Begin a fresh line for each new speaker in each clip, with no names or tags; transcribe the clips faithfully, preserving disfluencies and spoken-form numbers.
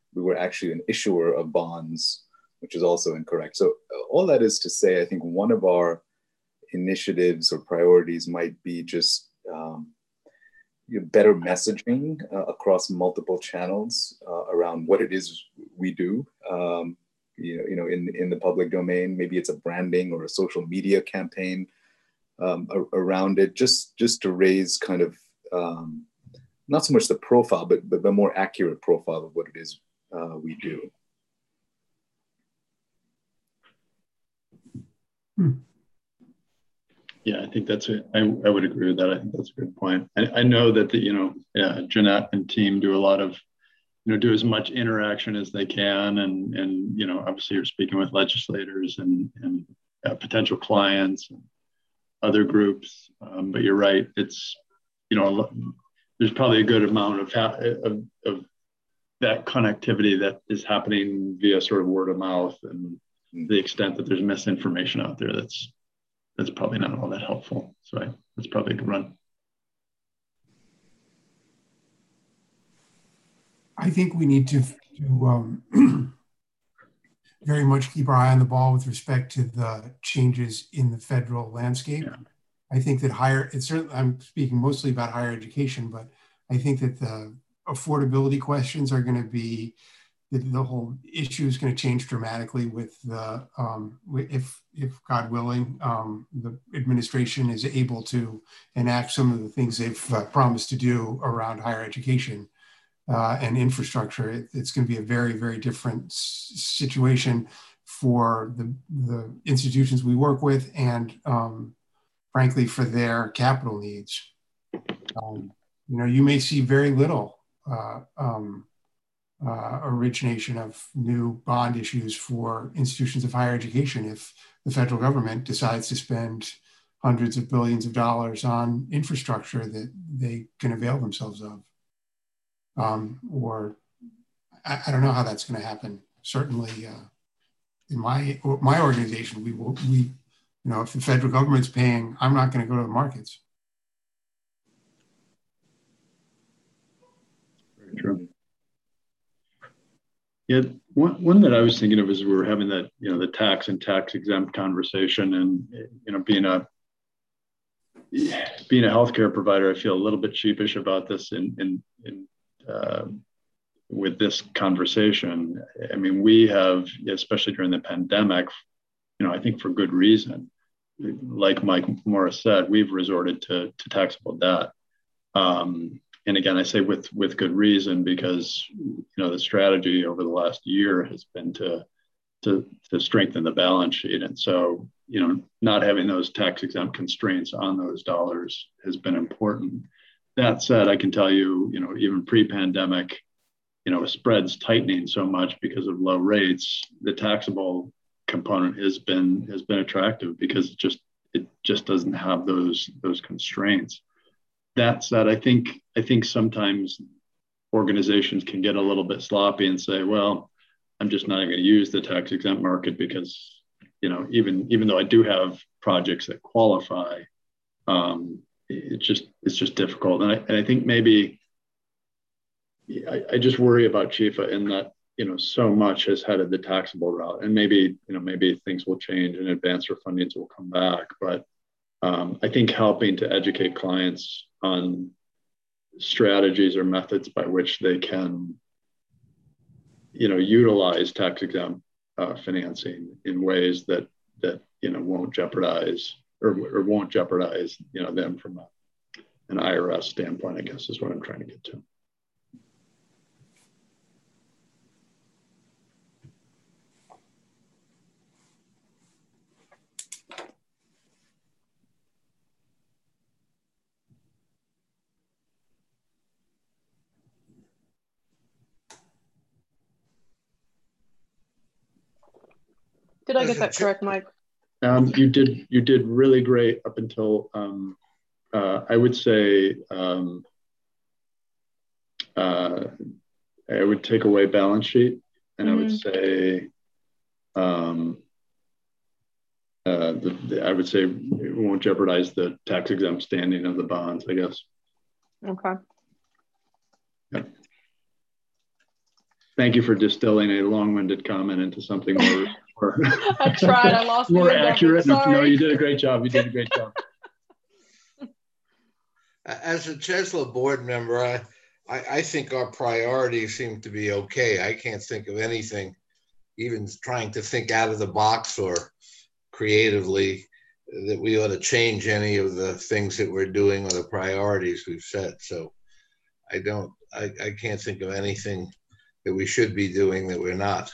we were actually an issuer of bonds, which is also incorrect. So uh, all that is to say, I think one of our initiatives or priorities might be just um, better messaging uh, across multiple channels uh, around what it is we do. Um, you know, you know, in in the public domain, maybe it's a branding or a social media campaign um, around it, just just to raise kind of um, not so much the profile, but but the more accurate profile of what it is uh, we do.
Hmm.
Yeah, I think that's it. I, I would agree with that. I think that's a good point. I, I know that the, you know, yeah, Jeanette and team do a lot of, you know, do as much interaction as they can. And, and, you know, obviously you're speaking with legislators and, and uh, potential clients and other groups. Um, but you're right. It's, you know, there's probably a good amount of, of, of that connectivity that is happening via sort of word of mouth, and the extent that there's misinformation out there, that's, that's probably not all that helpful. So I, that's probably a good run.
I think we need to, to um, very much keep our eye on the ball with respect to the changes in the federal landscape. Yeah. I think that higher, it's certainly, I'm speaking mostly about higher education, but I think that the affordability questions are going to be, the, the whole issue is going to change dramatically with the, um, if, if God willing, um, the administration is able to enact some of the things they've uh, promised to do around higher education uh, and infrastructure. It, it's going to be a very, very different s- situation for the, the institutions we work with, and um, frankly, for their capital needs. Um, you know, you may see very little uh, um, Uh, origination of new bond issues for institutions of higher education if the federal government decides to spend hundreds of billions of dollars on infrastructure that they can avail themselves of. Um, or I, I don't know how that's going to happen. Certainly, uh, in my my organization, we will we you know if the federal government's paying, I'm not going to go to the markets.
Very true. Yeah, one, one that I was thinking of is we were having that, you know, the tax and tax exempt conversation, and, you know, being a, being a healthcare provider, I feel a little bit sheepish about this in, in, in uh, with this conversation. I mean, we have, especially during the pandemic, you know, I think for good reason, like Mike Morris said, we've resorted to, to taxable debt. Um, And again, I say with with good reason, because you know the strategy over the last year has been to to to strengthen the balance sheet, and so you know not having those tax exempt constraints on those dollars has been important. That said, I can tell you, you know, even pre-pandemic, you know, spreads tightening so much because of low rates, the taxable component has been has been attractive because it just it just doesn't have those those constraints. That said, I think I think sometimes organizations can get a little bit sloppy and say, well, I'm just not going to use the tax exempt market because, you know, even even though I do have projects that qualify, um, it's just it's just difficult. And I, and I think maybe I, I just worry about Chifa in that, you know, so much has headed the taxable route, and maybe, you know, maybe things will change and advance refundings will come back. But um, I think helping to educate clients on strategies or methods by which they can, you know, utilize tax exempt uh, financing in ways that that you know won't jeopardize or, or won't jeopardize you know them from a, an I R S standpoint, I guess is what I'm trying to get to.
Did I get that correct, Mike?
Um, you did. You did really great up until um, uh, I would say um, uh, I would take away balance sheet, and mm-hmm. I would say um, uh, the, the, I would say it won't jeopardize the tax exempt standing of the bonds, I guess.
Okay.
Yeah. thank you for distilling a long-winded comment into something more. more
I tried. I lost
more
the end
accurate.
Of it. Sorry.
No, you did a great job. You did a great job.
As a Chesla board member, I, I, I think our priorities seem to be okay. I can't think of anything, even trying to think out of the box or creatively, that we ought to change any of the things that we're doing or the priorities we've set. So I don't, I, I can't think of anything that we should be doing that we're not.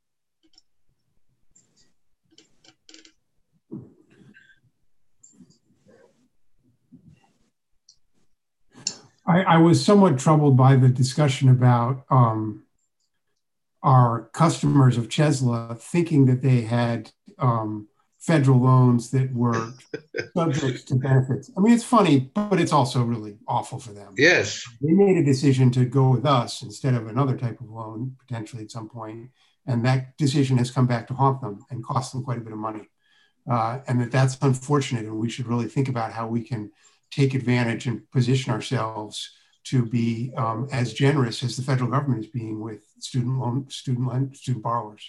I, I was somewhat troubled by the discussion about um, our customers of Chesla thinking that they had um, federal loans that were subject to benefits. I mean, it's funny, but it's also really awful for them.
Yes.
They made a decision to go with us instead of another type of loan, potentially at some point, and that decision has come back to haunt them and cost them quite a bit of money. Uh, and that that's unfortunate, and we should really think about how we can take advantage and position ourselves to be um, as generous as the federal government is being with student loan, student loan, student borrowers.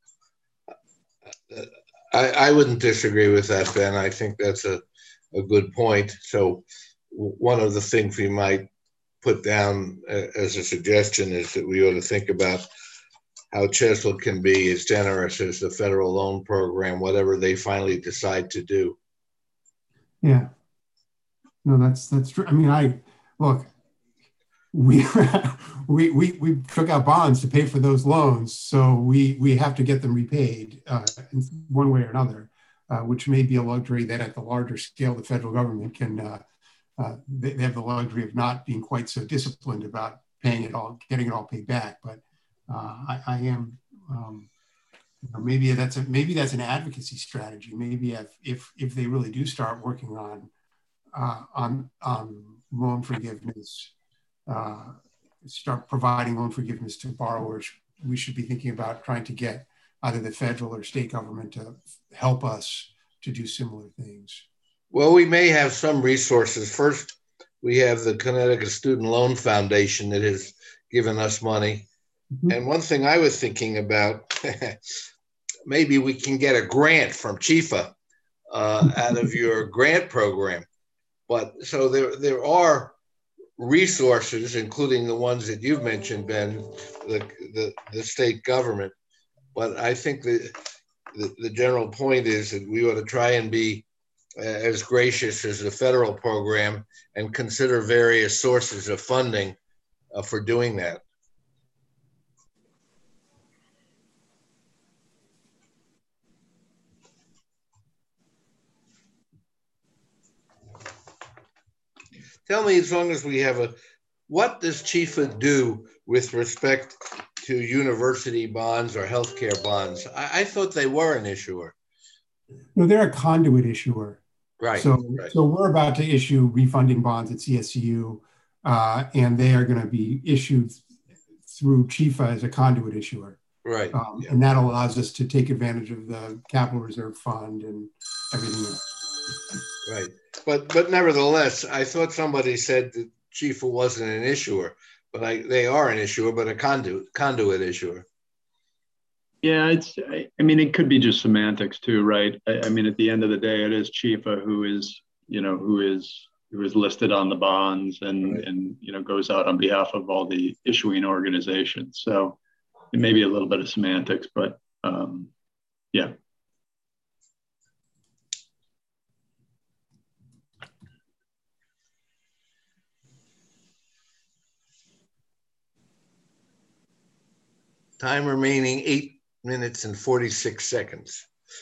I, I wouldn't disagree with that, Ben. I think that's a, a good point. So one of the things we might put down as a suggestion is that we ought to think about how Chesla can be as generous as the federal loan program, whatever they finally decide to do.
Yeah. No, that's that's true. I mean, I look, we we we we took out bonds to pay for those loans, so we we have to get them repaid uh, in one way or another, uh, which may be a luxury that at the larger scale the federal government can. Uh, uh, they, they have the luxury of not being quite so disciplined about paying it all, getting it all paid back. But uh, I, I am. Um, you know, maybe that's a maybe that's an advocacy strategy. Maybe if if if they really do start working on. Uh, on, on loan forgiveness, uh, start providing loan forgiveness to borrowers, we should be thinking about trying to get either the federal or state government to help us to do similar things.
Well, we may have some resources. First, we have the Connecticut Student Loan Foundation that has given us money. Mm-hmm. And one thing I was thinking about, maybe we can get a grant from Chifa uh, out of your grant program. But so there, there are resources, including the ones that you've mentioned, Ben, the, the, the state government. But I think the, the, the general point is that we ought to try and be uh, as gracious as the federal program and consider various sources of funding uh, for doing that. Tell me, as long as we have a, what does Chifa do with respect to university bonds or healthcare bonds? I, I thought they were an issuer.
No, they're a conduit issuer.
Right.
So,
right.
so we're about to issue refunding bonds at C S C U, uh, and they are going to be issued through Chifa as a conduit issuer.
Right.
Um,
yeah.
And that allows us to take advantage of the Capital Reserve Fund and everything else.
Right. But but nevertheless, I thought somebody said that Chifa wasn't an issuer, but I, they are an issuer, but a conduit conduit issuer.
Yeah, it's. I, I mean, it could be just semantics too, right? I, I mean, at the end of the day, it is Chifa who is, you know, who is who is listed on the bonds and right. and you know goes out on behalf of all the issuing organizations. So it may be a little bit of semantics, but um, yeah.
Time remaining eight minutes and forty-six seconds.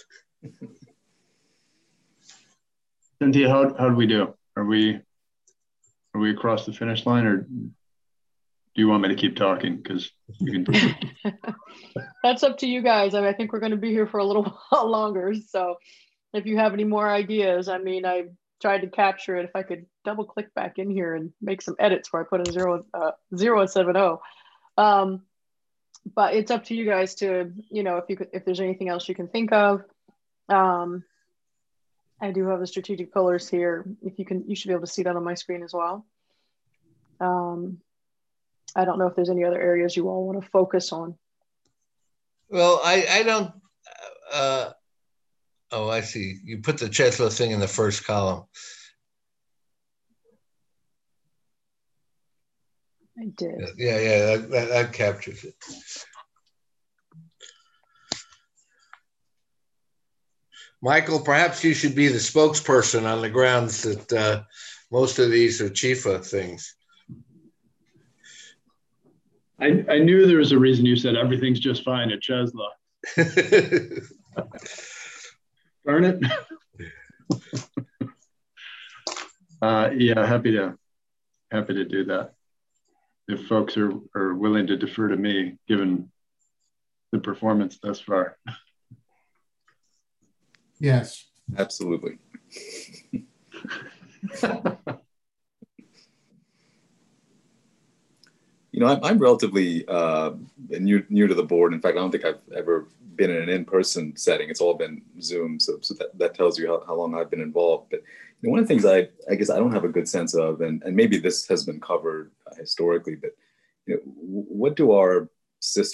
Cynthia, how how do we do? Are we are we across the finish line, or do you want me to keep talking? Because you can.
That's up to you guys. I mean, I think we're going to be here for a little while longer. So, if you have any more ideas, I mean, I tried to capture it. If I could double click back in here and make some edits where I put in zero uh, zero and seven zero. Um, But it's up to you guys to, you know, if you could, if there's anything else you can think of. Um, I do have the strategic pillars here. If you can, you should be able to see that on my screen as well. Um, I don't know if there's any other areas you all want to focus on.
Well, I, I don't, uh, oh, I see. You put the Cheslow thing in the first column.
I did.
Yeah, yeah, that, that, that captures it. Michael, perhaps you should be the spokesperson on the grounds that uh, most of these are Chifa things.
I, I knew there was a reason you said everything's just fine at Cheslow. Darn it. uh, yeah, happy to happy to do that. If folks are, are willing to defer to me, given the performance thus far.
Yes.
Absolutely. You know, I'm, I'm relatively uh, new, new to the board. In fact, I don't think I've ever been in an in-person setting. It's all been Zoom. So, so that, that tells you how, how long I've been involved. But you know, one of the things I, I guess I don't have a good sense of, and, and maybe this has been covered uh, historically, but you know, what do our systems